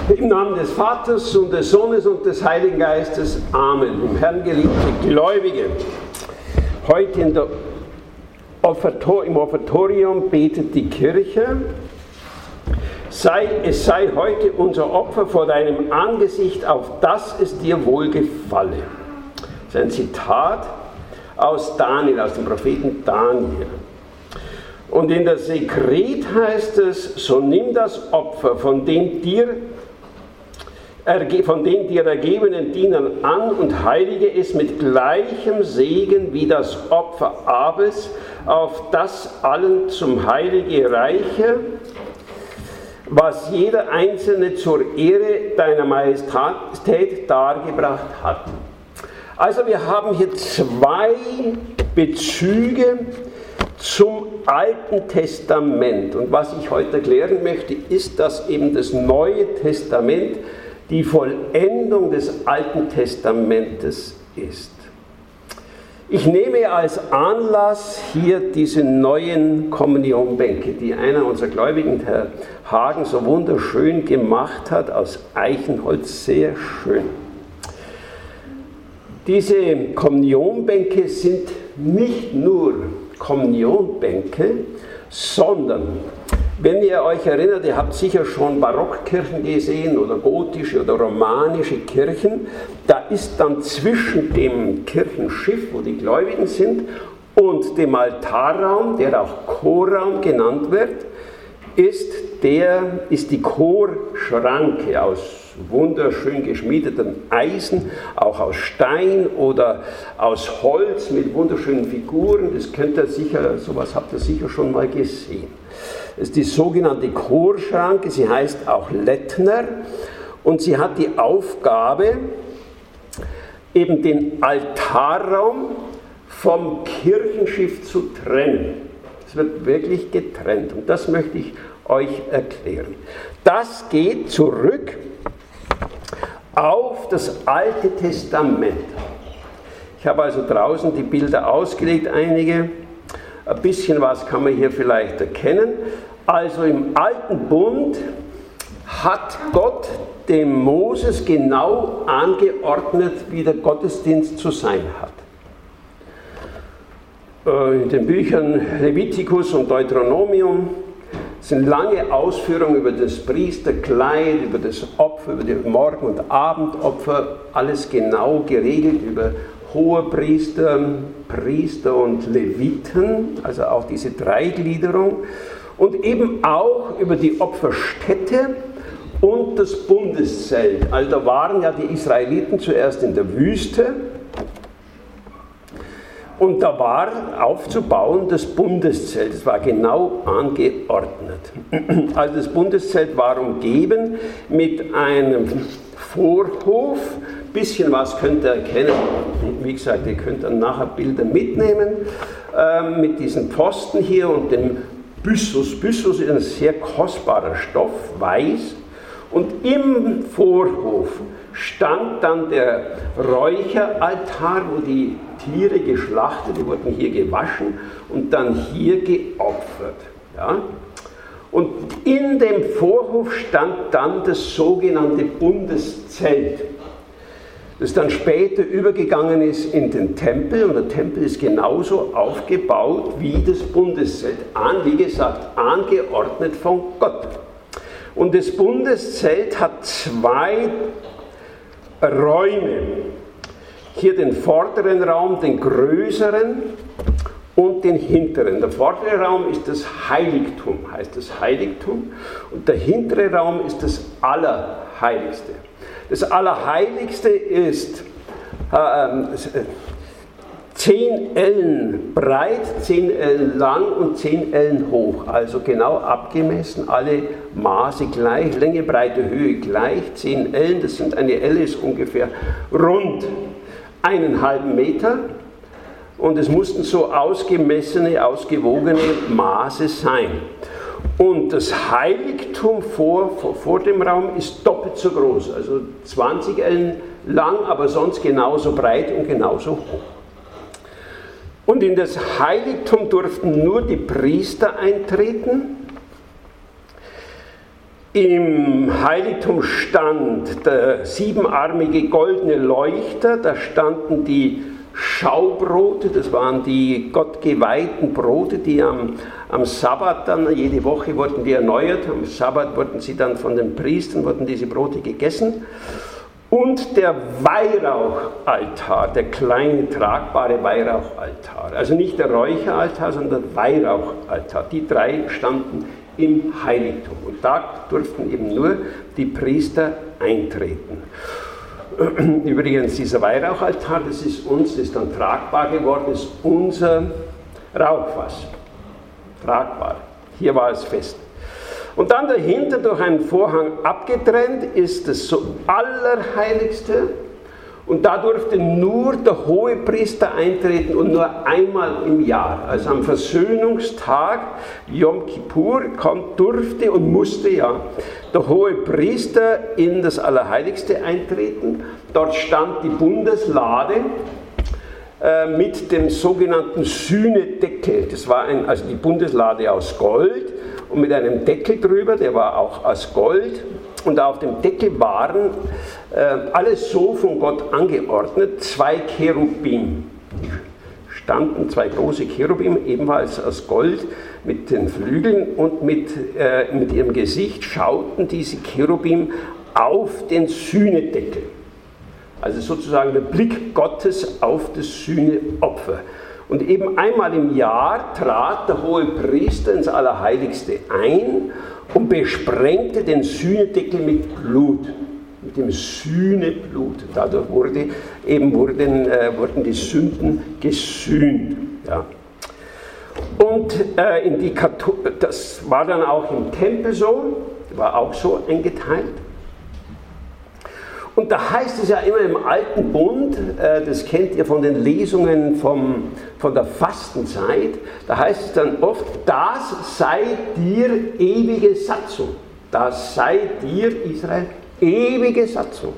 Im Namen des Vaters und des Sohnes und des Heiligen Geistes. Amen. Im Herrn geliebte Gläubige. Heute im Offertorium betet die Kirche. Es sei heute unser Opfer vor deinem Angesicht, auf dass es dir wohlgefalle. Das ist ein Zitat aus Daniel, aus dem Propheten Daniel. Und in der Sekret heißt es, so nimm das Opfer von den dir ergebenen Dienern an und heilige es mit gleichem Segen wie das Opfer Abels, auf das allen zum Heilige reiche, was jeder Einzelne zur Ehre deiner Majestät dargebracht hat. Also wir haben hier zwei Bezüge zum Alten Testament. Und was ich heute erklären möchte, ist, dass eben das Neue Testament die Vollendung des Alten Testamentes ist. Ich nehme als Anlass hier diese neuen Kommunionbänke, die einer unserer Gläubigen, Herr Hagen, so wunderschön gemacht hat, aus Eichenholz, sehr schön. Diese Kommunionbänke sind nicht nur Kommunionbänke, sondern, wenn ihr euch erinnert, ihr habt sicher schon Barockkirchen gesehen oder gotische oder romanische Kirchen, da ist dann zwischen dem Kirchenschiff, wo die Gläubigen sind, und dem Altarraum, der auch Chorraum genannt wird, ist die Chorschranke aus wunderschön geschmiedetem Eisen, auch aus Stein oder aus Holz mit wunderschönen Figuren. Das könnt ihr sicher, sowas habt ihr sicher schon mal gesehen. Das ist die sogenannte Chorschranke, sie heißt auch Lettner und sie hat die Aufgabe, eben den Altarraum vom Kirchenschiff zu trennen. Es wird wirklich getrennt und das möchte ich euch erklären. Das geht zurück auf das Alte Testament. Ich habe also draußen die Bilder ausgelegt, einige. Ein bisschen was kann man hier vielleicht erkennen. Also im Alten Bund hat Gott dem Moses genau angeordnet, wie der Gottesdienst zu sein hat. In den Büchern Levitikus und Deuteronomium sind lange Ausführungen über das Priesterkleid, über das Opfer, über die Morgen- und Abendopfer, alles genau geregelt, über Hohepriester, Priester und Leviten, also auch diese Dreigliederung, und eben auch über die Opferstätte und das Bundeszelt. Also da waren ja die Israeliten zuerst in der Wüste, und da war aufzubauen das Bundeszelt, das war genau angeordnet. Also das Bundeszelt war umgeben mit einem Vorhof, ein bisschen was könnt ihr erkennen, wie gesagt, ihr könnt dann nachher Bilder mitnehmen, mit diesen Pfosten hier und dem Byssus. Byssus ist ein sehr kostbarer Stoff, weiß, und im Vorhof stand dann der Räucheraltar, wo die Tiere geschlachtet, die wurden hier gewaschen und dann hier geopfert. Ja? Und in dem Vorhof stand dann das sogenannte Bundeszelt, das dann später übergegangen ist in den Tempel, und der Tempel ist genauso aufgebaut wie das Bundeszelt, wie gesagt, angeordnet von Gott. Und das Bundeszelt hat zwei Räume. Hier den vorderen Raum, den größeren, und den hinteren. Der vordere Raum ist das Heiligtum, heißt das Heiligtum, und der hintere Raum ist das Allerheiligste. Das Allerheiligste ist 10 Ellen breit, 10 Ellen lang und 10 Ellen hoch, also genau abgemessen, alle Maße gleich, Länge, Breite, Höhe gleich, 10 Ellen, das sind, eine Elle ist ungefähr rund 1,5 Meter, und es mussten so ausgemessene, ausgewogene Maße sein. Und das Heiligtum vor dem Raum ist doppelt so groß, also 20 Ellen lang, aber sonst genauso breit und genauso hoch. Und in das Heiligtum durften nur die Priester eintreten. Im Heiligtum stand der siebenarmige goldene Leuchter, da standen die Schaubrote, das waren die gottgeweihten Brote, die am Sabbat dann, jede Woche wurden die erneuert, am Sabbat wurden sie dann von den Priestern, wurden diese Brote gegessen. Und der Weihrauchaltar, der kleine tragbare Weihrauchaltar, also nicht der Räucheraltar, sondern der Weihrauchaltar, die drei standen im Heiligtum. Und da durften eben nur die Priester eintreten. Übrigens, dieser Weihrauchaltar, das ist dann tragbar geworden, ist unser Rauchfass. Tragbar. Hier war es fest. Und dann dahinter durch einen Vorhang abgetrennt ist das so Allerheiligste. Und da durfte nur der Hohepriester eintreten und nur einmal im Jahr. Also am Versöhnungstag, Yom Kippur, durfte und musste ja der Hohepriester in das Allerheiligste eintreten. Dort stand die Bundeslade mit dem sogenannten Sühnedeckel. Das war also die Bundeslade aus Gold und mit einem Deckel drüber, der war auch aus Gold. Und auf dem Deckel waren alles so von Gott angeordnet, zwei Cherubim. Standen zwei große Cherubim, ebenfalls aus Gold, mit den Flügeln und mit ihrem Gesicht schauten diese Cherubim auf den Sühnedeckel. Also sozusagen der Blick Gottes auf das Sühneopfer. Und eben einmal im Jahr trat der Hohepriester ins Allerheiligste ein und besprengte den Sühnedeckel mit Blut, mit dem Sühneblut. Dadurch wurden die Sünden gesühnt. Ja. Und das war dann auch im Tempel so, war auch so eingeteilt. Und da heißt es ja immer im Alten Bund, das kennt ihr von den Lesungen von der Fastenzeit, da heißt es dann oft, das sei dir ewige Satzung. Das sei dir, Israel, ewige Satzung.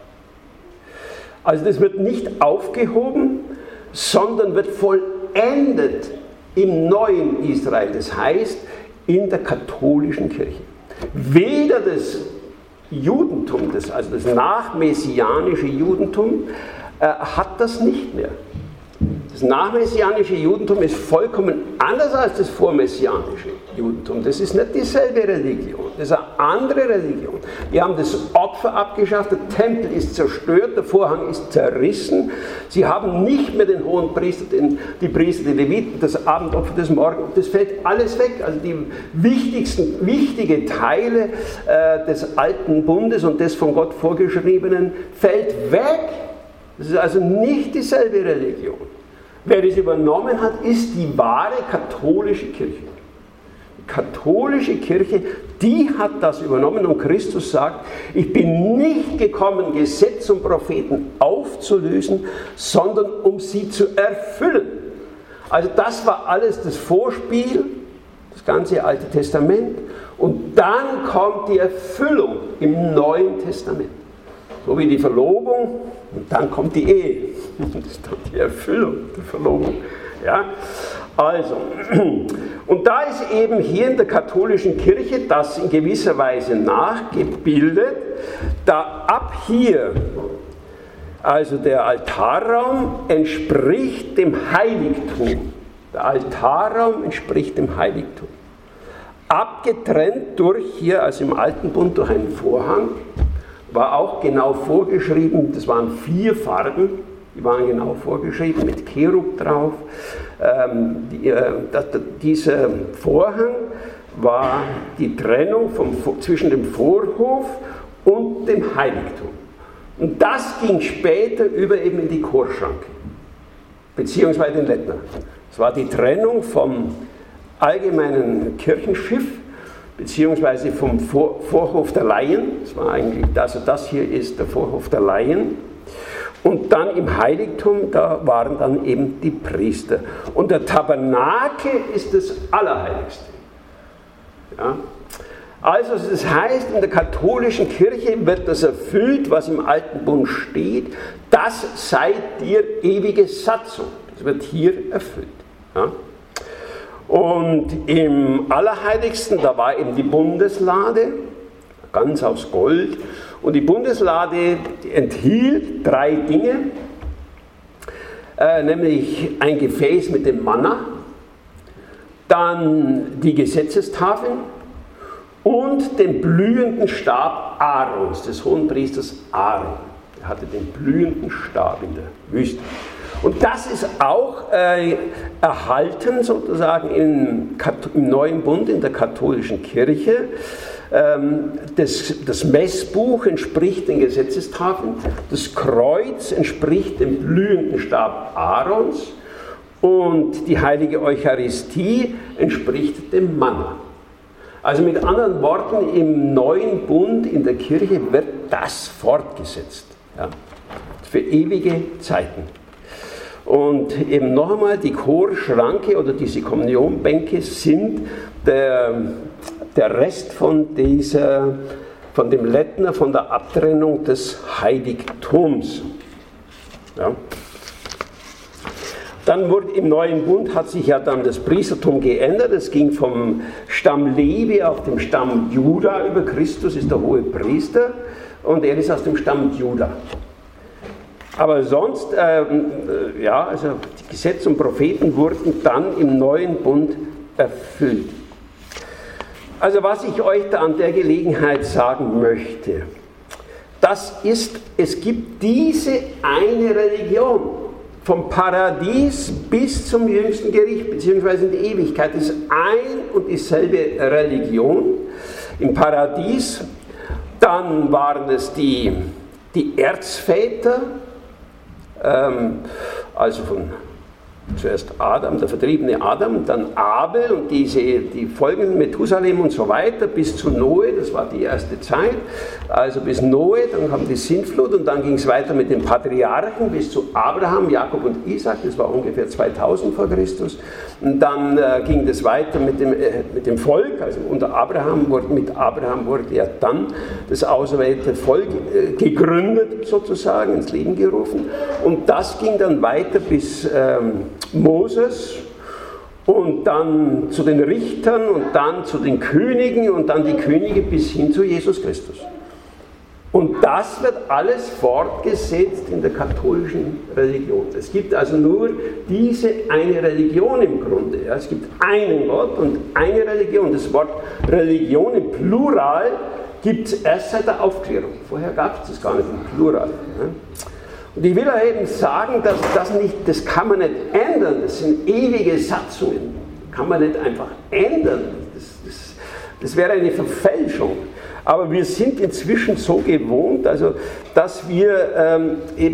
Also das wird nicht aufgehoben, sondern wird vollendet im neuen Israel, das heißt in der katholischen Kirche. Weder das Judentum, also das nachmessianische Judentum, hat das nicht mehr. Das nachmessianische Judentum ist vollkommen anders als das vormessianische Judentum. Das ist nicht dieselbe Religion, das ist eine andere Religion. Die haben das Opfer abgeschafft, der Tempel ist zerstört, der Vorhang ist zerrissen. Sie haben nicht mehr den hohen Priester, die Priester, die Leviten, das Abendopfer, das Morgen, das fällt alles weg. Also die wichtige Teile des alten Bundes und des von Gott vorgeschriebenen fällt weg. Das ist also nicht dieselbe Religion. Wer das übernommen hat, ist die wahre katholische Kirche. Die katholische Kirche, die hat das übernommen und Christus sagt, ich bin nicht gekommen, Gesetz und Propheten aufzulösen, sondern um sie zu erfüllen. Also das war alles das Vorspiel, das ganze Alte Testament, und dann kommt die Erfüllung im Neuen Testament. So wie die Verlobung, und dann kommt die Ehe. Das ist dann die Erfüllung der Verlobung. Ja? Also, und da ist eben hier in der katholischen Kirche das in gewisser Weise nachgebildet, da ab hier, also der Altarraum entspricht dem Heiligtum. Der Altarraum entspricht dem Heiligtum. Abgetrennt durch hier, also im Alten Bund, durch einen Vorhang, war auch genau vorgeschrieben, das waren 4 Farben, die waren genau vorgeschrieben, mit Cherub drauf. Dieser Vorhang war die Trennung zwischen dem Vorhof und dem Heiligtum. Und das ging später über eben in die Chorschranke, beziehungsweise den Lettner. Es war die Trennung vom allgemeinen Kirchenschiff, beziehungsweise vom Vorhof der Laien, das hier ist der Vorhof der Laien, und dann im Heiligtum, da waren dann eben die Priester. Und der Tabernakel ist das Allerheiligste. Ja? Also das heißt, in der katholischen Kirche wird das erfüllt, was im Alten Bund steht, das sei dir ewige Satzung. Das wird hier erfüllt. Ja? Und im Allerheiligsten, da war eben die Bundeslade, ganz aus Gold. Und die Bundeslade enthielt 3 Dinge, nämlich ein Gefäß mit dem Manna, dann die Gesetzestafeln und den blühenden Stab Aarons, des Hohenpriesters Aaron. Er hatte den blühenden Stab in der Wüste. Und das ist auch erhalten sozusagen im Neuen Bund in der katholischen Kirche. Das Messbuch entspricht den Gesetzestafeln, das Kreuz entspricht dem blühenden Stab Aarons und die heilige Eucharistie entspricht dem Manna. Also mit anderen Worten, im Neuen Bund in der Kirche wird das fortgesetzt, ja, für ewige Zeiten. Und eben noch einmal, die Chorschranke oder diese Kommunionbänke sind der Rest von dem Lettner, von der Abtrennung des Heiligtums. Ja. Dann wurde im Neuen Bund hat sich ja dann das Priestertum geändert. Es ging vom Stamm Levi auf den Stamm Juda über. Christus ist der hohe Priester und er ist aus dem Stamm Juda. Aber sonst, also die Gesetze und Propheten wurden dann im Neuen Bund erfüllt. Also was ich euch da an der Gelegenheit sagen möchte, das ist, es gibt diese eine Religion, vom Paradies bis zum jüngsten Gericht, beziehungsweise in die Ewigkeit, das ist ein und dieselbe Religion. Im Paradies, dann waren es die Erzväter, also zuerst Adam, der vertriebene Adam, dann Abel und die folgenden Methusalem und so weiter bis zu Noe, das war die erste Zeit, also bis Noe, dann kam die Sintflut und dann ging es weiter mit den Patriarchen bis zu Abraham, Jakob und Isaac, das war ungefähr 2000 vor Christus und dann ging das weiter mit dem Volk, also mit Abraham wurde ja dann das auserwählte Volk gegründet sozusagen, ins Leben gerufen und das ging dann weiter bis Moses und dann zu den Richtern und dann zu den Königen und dann die Könige bis hin zu Jesus Christus. Und das wird alles fortgesetzt in der katholischen Religion. Es gibt also nur diese eine Religion im Grunde. Ja. Es gibt einen Gott und eine Religion. Das Wort Religion im Plural gibt es erst seit der Aufklärung. Vorher gab es das gar nicht im Plural. Ja. Und ich will eben sagen, dass das kann man nicht ändern, das sind ewige Satzungen, kann man nicht einfach ändern, das wäre eine Verfälschung. Aber wir sind inzwischen so gewohnt, also, dass wir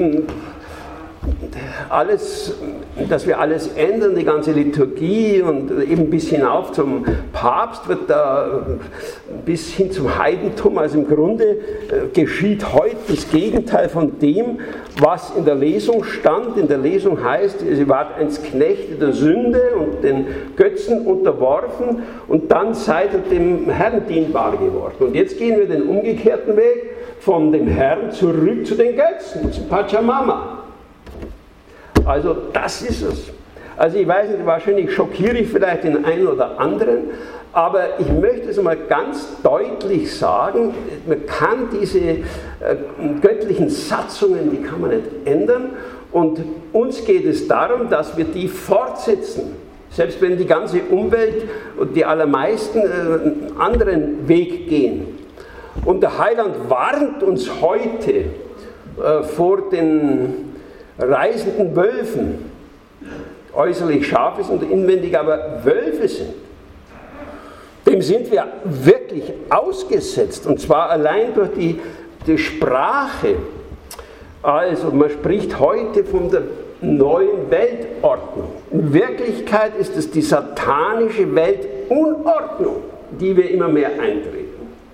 dass wir alles ändern, die ganze Liturgie und eben bis hinauf zum Papst wird da bis hin zum Heidentum, also im Grunde geschieht heute das Gegenteil von dem, was in der Lesung stand. In der Lesung heißt, sie wart einst Knechte der Sünde und den Götzen unterworfen und dann seid ihr dem Herrn dienbar geworden. Und jetzt gehen wir den umgekehrten Weg von dem Herrn zurück zu den Götzen, zu Pachamama. Also das ist es. Also ich weiß nicht, wahrscheinlich schockiere ich vielleicht den einen oder anderen, aber ich möchte es mal ganz deutlich sagen, man kann diese göttlichen Satzungen, die kann man nicht ändern und uns geht es darum, dass wir die fortsetzen. Selbst wenn die ganze Umwelt und die allermeisten einen anderen Weg gehen. Und der Heiland warnt uns heute vor den reisenden Wölfen, äußerlich scharf ist und inwendig aber Wölfe sind. Dem sind wir wirklich ausgesetzt und zwar allein durch die Sprache. Also man spricht heute von der neuen Weltordnung. In Wirklichkeit ist es die satanische Weltunordnung, die wir immer mehr eintreten.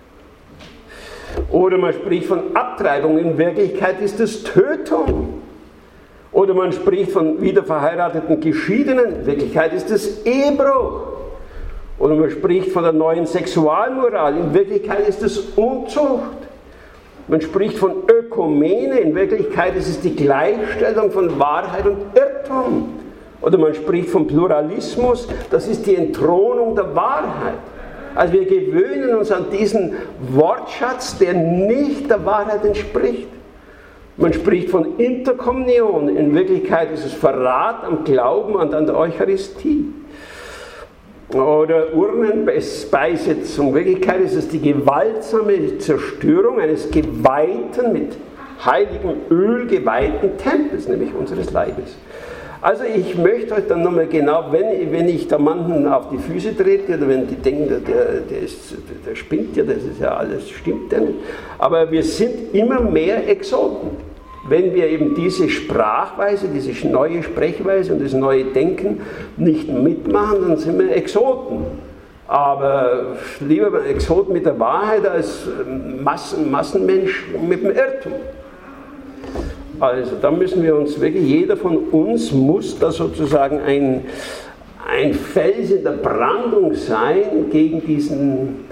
Oder man spricht von Abtreibung, in Wirklichkeit ist es Tötung. Oder man spricht von wiederverheirateten Geschiedenen, in Wirklichkeit ist es Ehebruch. Oder man spricht von der neuen Sexualmoral, in Wirklichkeit ist es Unzucht. Man spricht von Ökumene, in Wirklichkeit ist es die Gleichstellung von Wahrheit und Irrtum. Oder man spricht von Pluralismus, das ist die Entthronung der Wahrheit. Also wir gewöhnen uns an diesen Wortschatz, der nicht der Wahrheit entspricht. Man spricht von Interkommunion, in Wirklichkeit ist es Verrat am Glauben und an der Eucharistie. Oder Urnenbeisetzung, in Wirklichkeit ist es die gewaltsame Zerstörung eines geweihten, mit heiligem Öl geweihten Tempels, nämlich unseres Leibes. Also ich möchte euch dann nochmal genau, wenn ich da manchen auf die Füße trete, oder wenn die denken, der spinnt ja, das ist ja alles, stimmt ja nicht. Aber wir sind immer mehr Exoten. Wenn wir eben diese Sprachweise, diese neue Sprechweise und das neue Denken nicht mitmachen, dann sind wir Exoten. Aber lieber Exot mit der Wahrheit als Massenmensch mit dem Irrtum. Also da müssen wir uns wirklich, jeder von uns muss da sozusagen ein Fels in der Brandung sein gegen diesen